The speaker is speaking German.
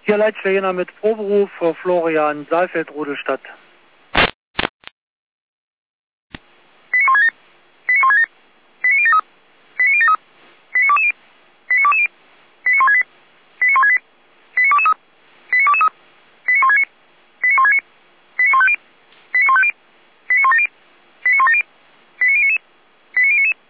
Hier Leitstelle mit Proberuf für Florian Saalfeld, Rudelstadt.